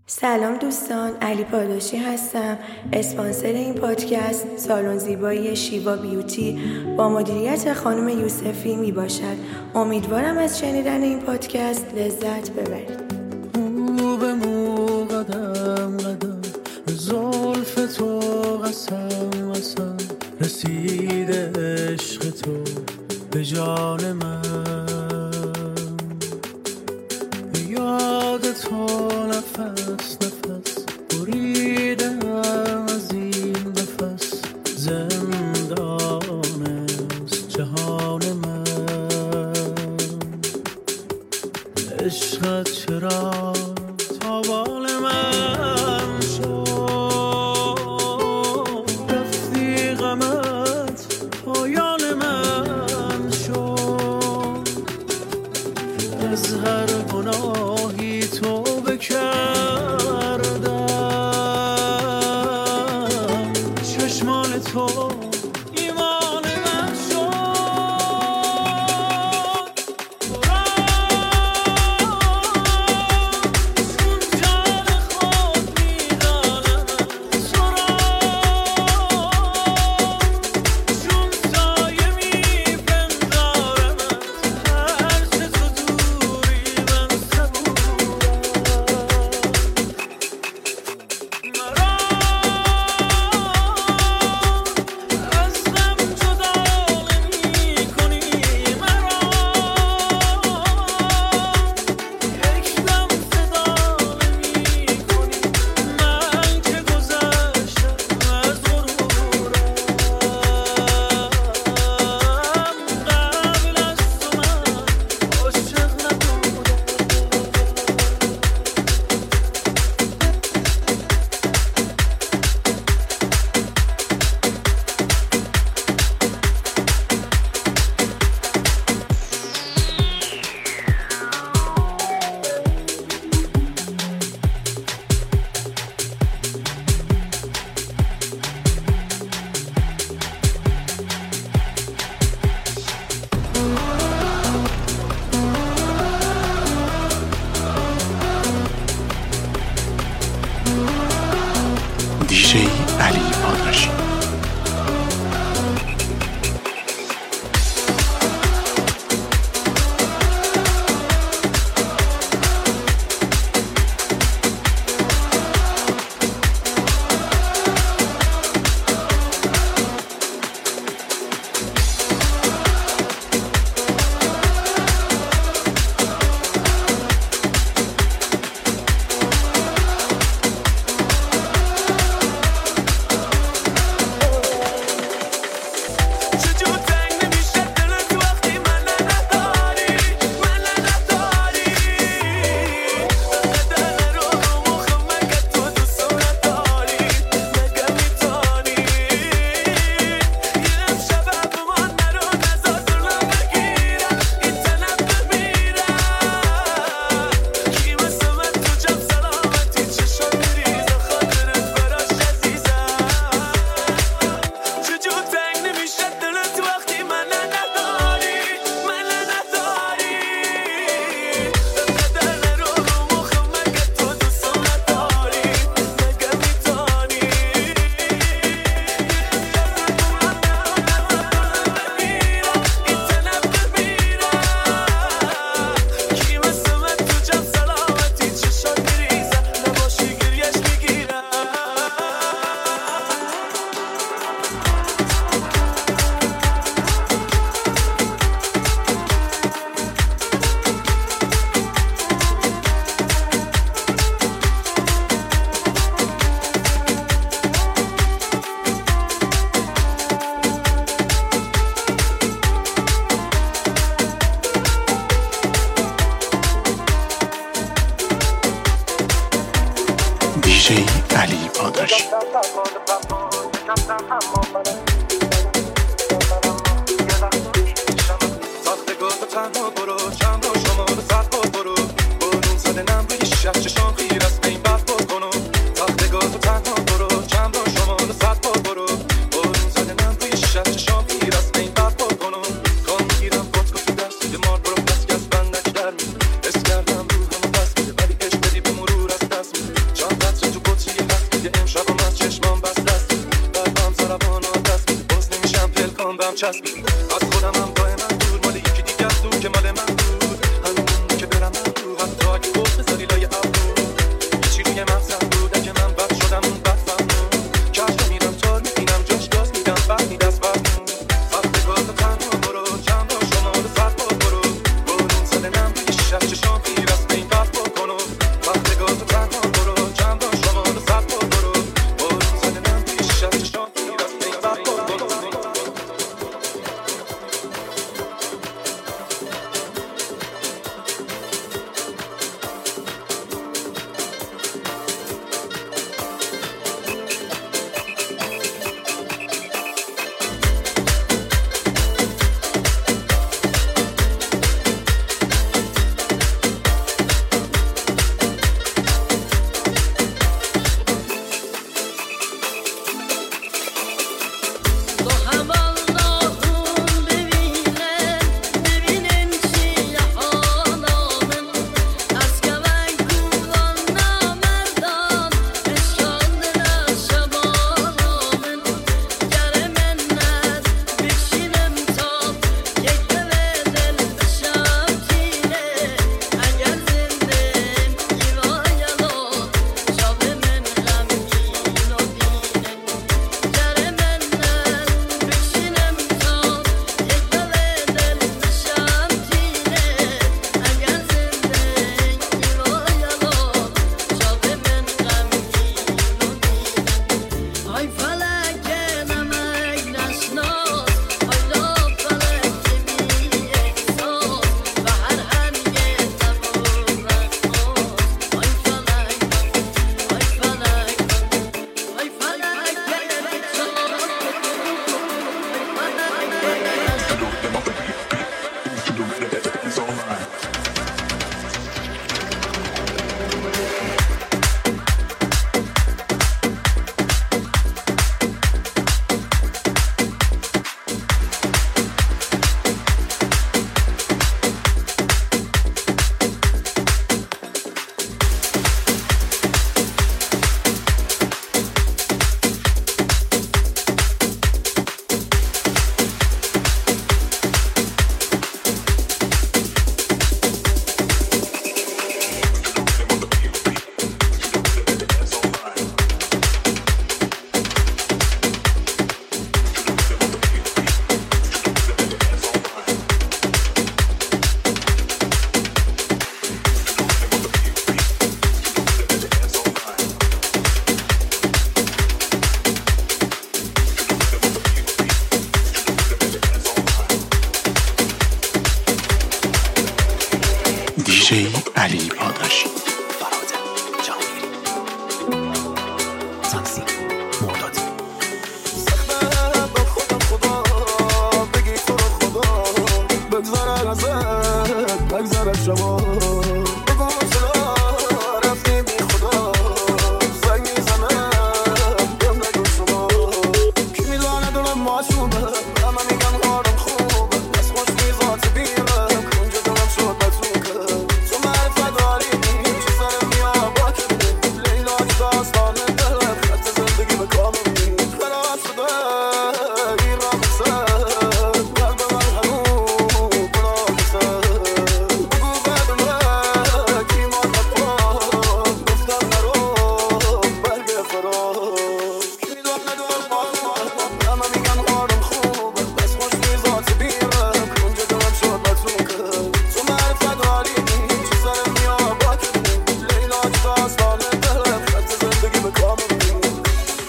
سلام دوستان، علی پاداشی هستم. اسپانسر این پادکست سالن زیبایی شیوا بیوتی با مدیریت خانم یوسفی می باشد. امیدوارم از شنیدن این پادکست لذت ببرید. مو به مو قدم قدم زلف تو قسم قسم رسیده عشق تو به جان من، یاد تو نفس نفس بریدم از این نفس، زندان است جهان من. عشقت چرا تابان من شد، رفتی غمت پایان من شد، از هر گناهی توبه کردم، چشمان تو ایمان من شد. چون جان خود میدانم تو را، چون سایه میپندارمت، هر چه تو دوری من صبورم. مرا از غم جدا نمی‌کنی، مرا یک دم فدا نمی‌کنی، من که گذشتم از غرورم. قبل از تو من عاشق نبودم. دیجی علی پاداشی. چجور تنگ نمیشه دلت وقتی من نداری، من نداری، قدر رو مخم مگه تو دوستم نداری، مگه میتونی یه امشب من نرو نزار دلم بگیرم، این تنم بمیرم، کی مثل من تو جب سلامتی چشم میریزه خاطرت براش عزیزم. چجور تنگ نمیشه دلت وقتی من نداری، من نداری، قدر نرو مخم مگه تو دوستم نداری، مگه میتونی این تنم بمیرم، کی مثل من تو جب سلامتی چشم میریزه نباشی گریش میگیرم. دیجی علی پاداشی. ساختگاه تنها برو، چند رو شما رو صد بار برو، برون زده نم روی شب چشان خیر از این بد بکنو. ساختگاه تنها برو، چند رو شما رو صد بار برو، برون زده نم روی شب چشان خیر از این بد بکنو. کام میگیرم خود تو دست به مار برو دست که از بندک در می، حس کردم رو همه بس میده ولی عشق بدی به مرور از دست میده. چسبید از خودم هم دائما دور مال یکی دیگه است دور که مال من بود همون که برم من تو حتی اگه گفت بذاری لای ابرو یه چی روی مغزم بود اگه من بد شدم اون بد فهمون کشت میرم تار میبینم جاش گاز میدم بعد میدست برمون وقت گاز تنها برو چند با شما رو صد با برو برون زده نم روی شیشه چشام خیر است به این بد با کنو وقت گاز تنها برو چند با شما رو صد با برو برون زده نم روی شیشه چشام خیر است به این بد با کنو دیجی علی پاداشی بگذار ازت بگذار از شما بگو چرا رفتی بی خدا زنگ میزنم بهم نگو شما کی میدانه دلم معصومه همه میگن حالم خوبه از خوش میزات بیرم اونجا دلم شد بتوکه تو معرفت داری چی سرم میاد با که لیلا دی داستان دلم خط زندگی به کامل نید خراب شده این را بسر قلب من هنوز بگو بدونه کی ما نپا گفتم نرو برگ فراز کی میدون ندار همه میگن حالم خوبه بس خوش میزات بیرم اونجا دلم شد بتوکه تو معرفت داری چی سرم میاد با که لیلا دی داستان دلم خط زندگی به کامل نید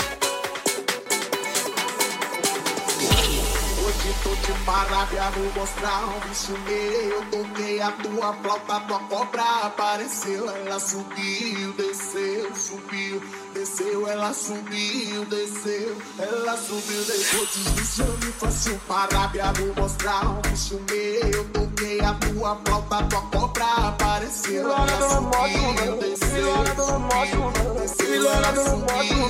Hoje tô de maravilha, vou mostrar um bicho meu. Eu toquei a tua flauta, tua cobra apareceu. Ela subiu, desceu, subiu, desceu. Ela subiu, desceu, ela subiu, desceu. Deslizou me fosse um parábia, vou mostrar um bicho meu. Eu toquei a tua flauta, tua cobra apareceu. Ela subiu, desceu, subiu, desceu. Ela subiu,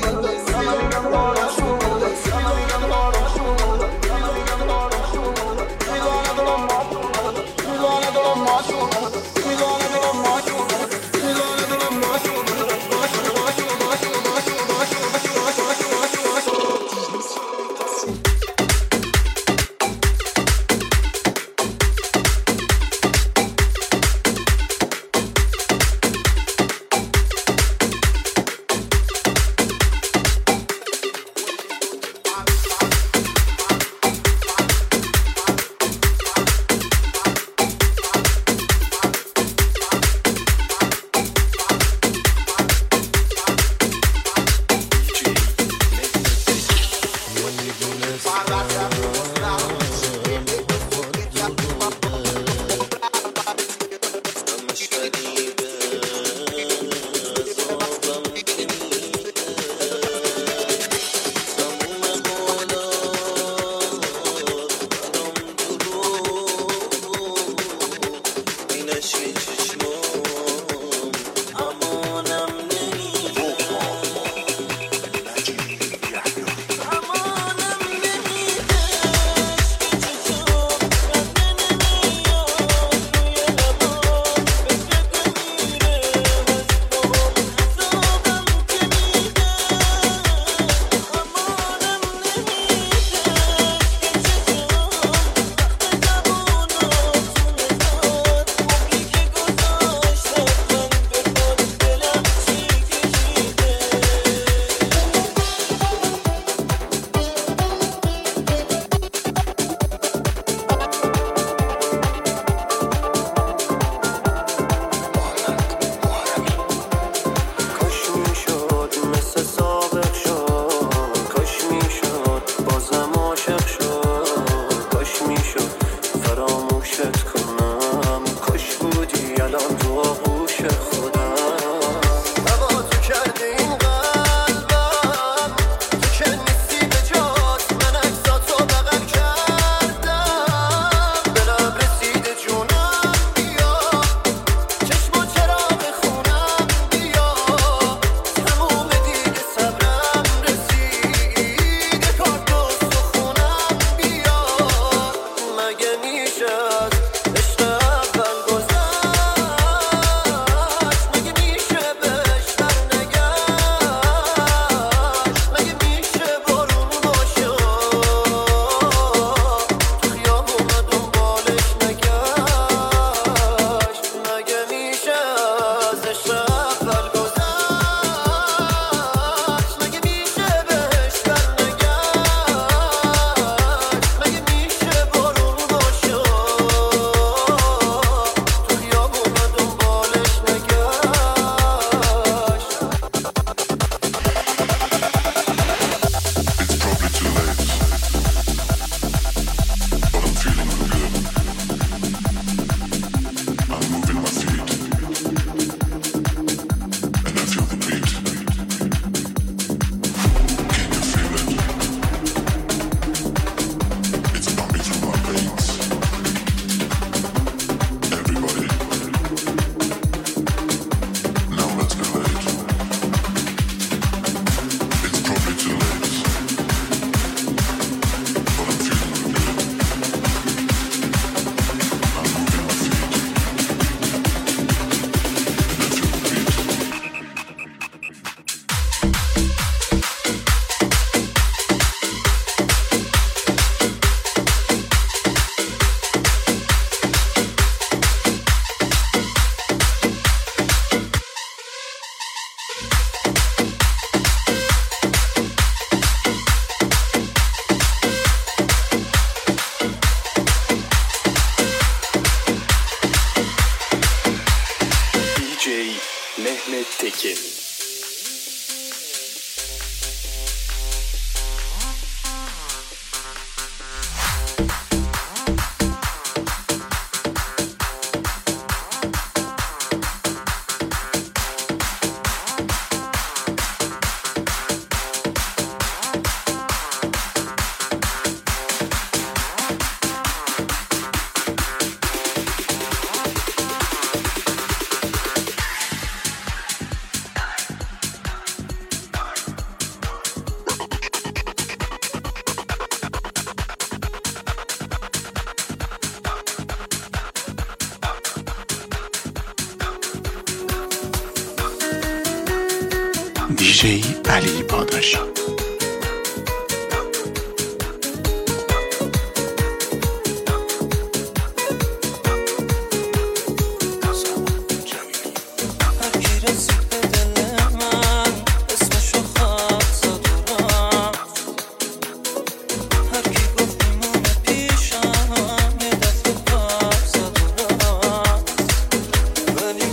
دیجی علی پاداشی.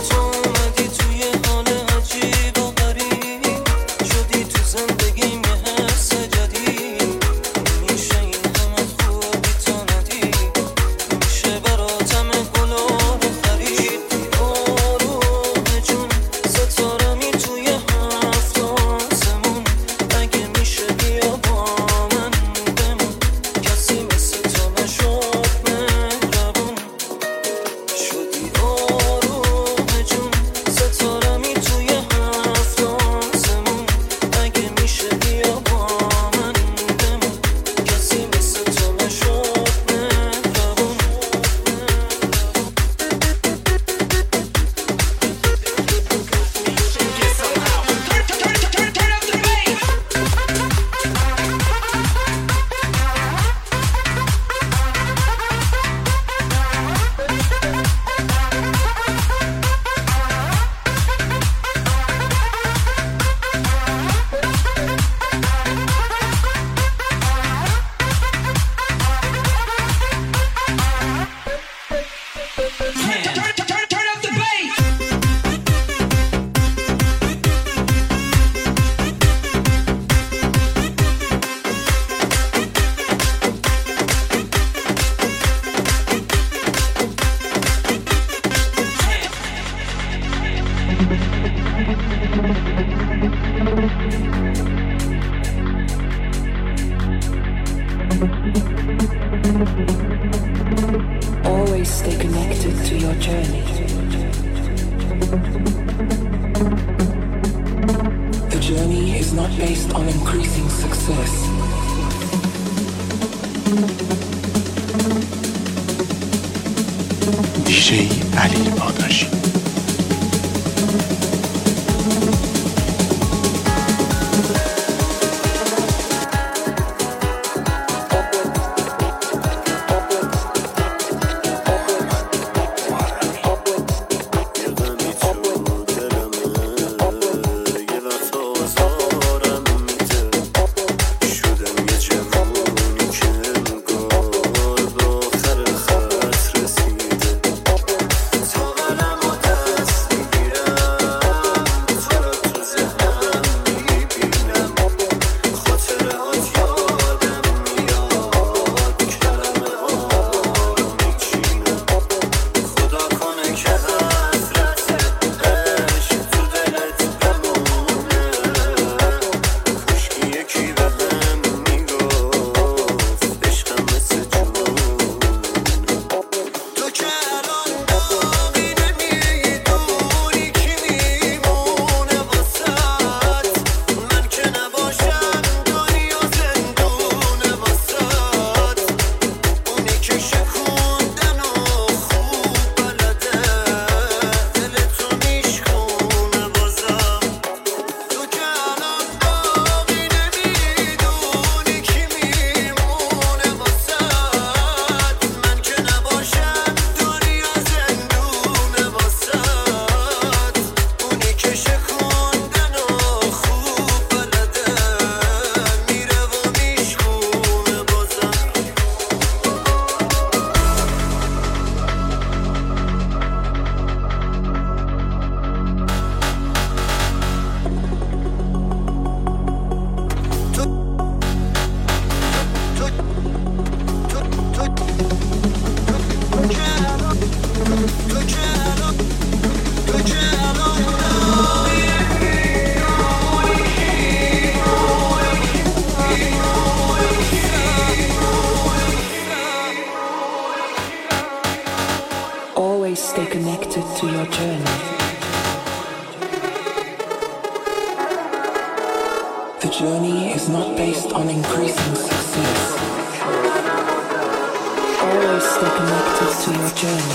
زندگی Always stay connected to your journey. The journey is not based on increasing success. دیجی علی پاداشی. Always stay connected to your journey. The journey is not based on increasing success. Always stay connected to your journey.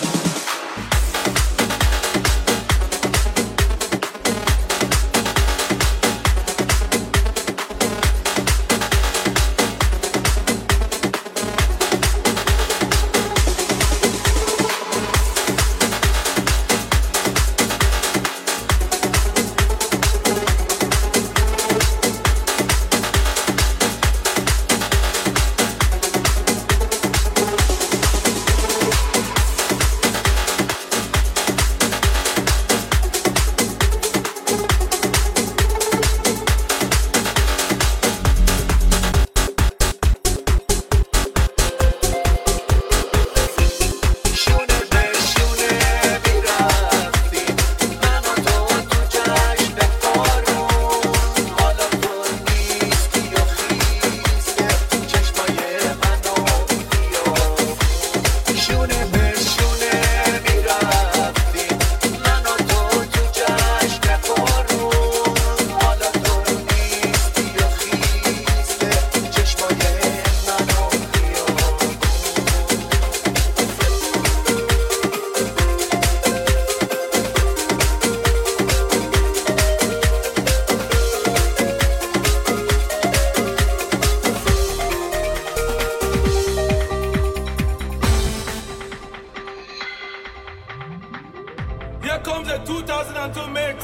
Here comes a 2002 mix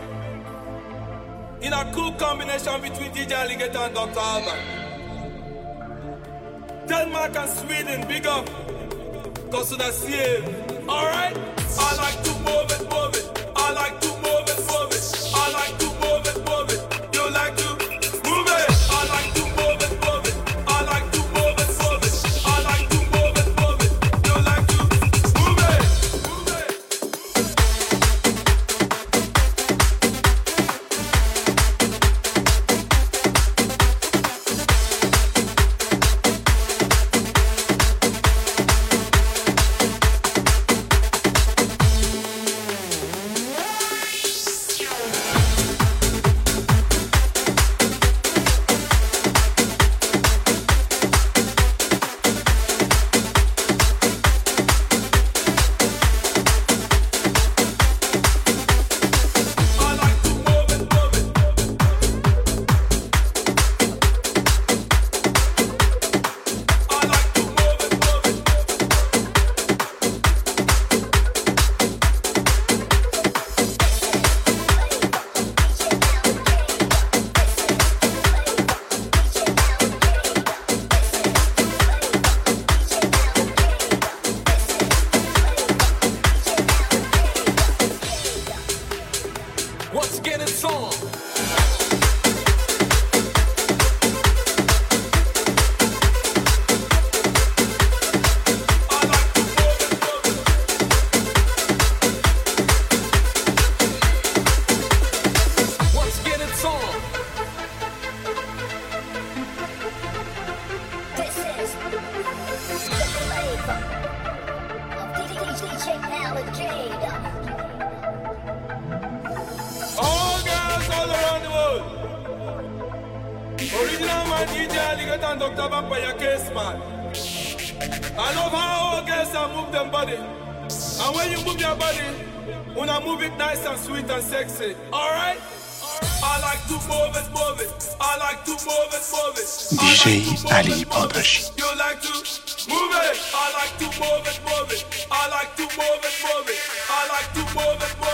in a cool combination between DJ Alligator and Dr. Alban. Denmark and Sweden, big up. Cause to the sea. Alright? I like to move it, move it. I like to move it, move it. I like to move it, move it. You like to move it. I like to move it, move it. I like to move it, move it. I like to move it, move it. You like to move it. Move it. get it on. Original man DJ Alligator and Dr. Vampire Case man. I love how all girls move them body. And when you move your body, wanna move it nice and sweet and sexy. Alright? I like to move it, move it. I like to move it, move it. DJ علی پاداشی. You like to move it. I like to move it, move it. I like to move it, move it. I like to move it, move it.